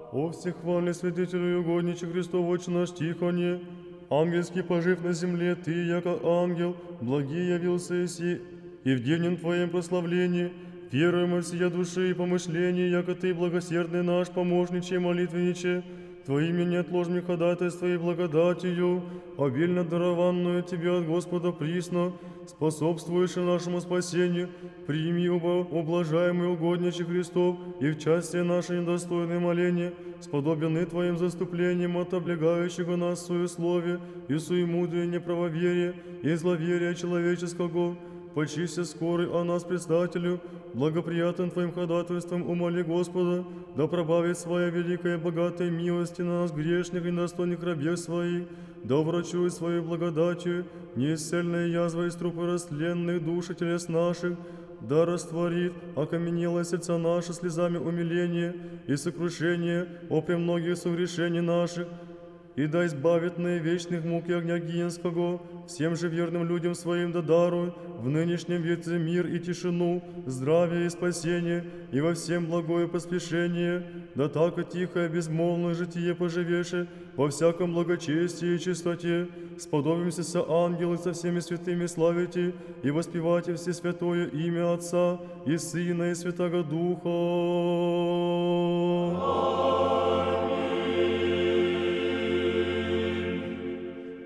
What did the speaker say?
О всехвальный святителю и угодниче Христов, Отче наш Тихоне, ангельский пожив на земле, Ты, яко ангел, благий явился иси, и в днем Твоем прославлении, веруем во всея души и помышления, яко Ты, благосердный наш, помощниче и молитвенниче, Твоими неотложными ходатайства и благодатью, обильно дарованную Тебе от Господа присно, способствуешь нашему спасению, прими, облажаемый угодниче Христов, и в части наше недостойное моление, сподобены Твоим заступлением от облегающего нас суесловие и суемудрие неправоверие и зловерия человеческого, почися скорый о нас предстателю, благоприятным Твоим ходатайством умоли Господа, да пробавит своя великая богатая милости на нас грешных и недостойных рабех своих, да врачует свою благодатью неисцельная язва из трупа растленных душ и телес наших, да растворит окаменелое сердца наши слезами умиления и сокрушения о премногих согрешений наших, и да избавит на вечных мук и огня гиенского, всем же верным людям своим да дарует в нынешнем веке мир и тишину, здравие и спасение, и во всем благое поспешение, да так и тихое безмолвное житие поживеше во всяком благочестии и чистоте, сподобимся со ангелы со всеми святыми славите и воспевайте все святое имя Отца и Сына и Святого Духа.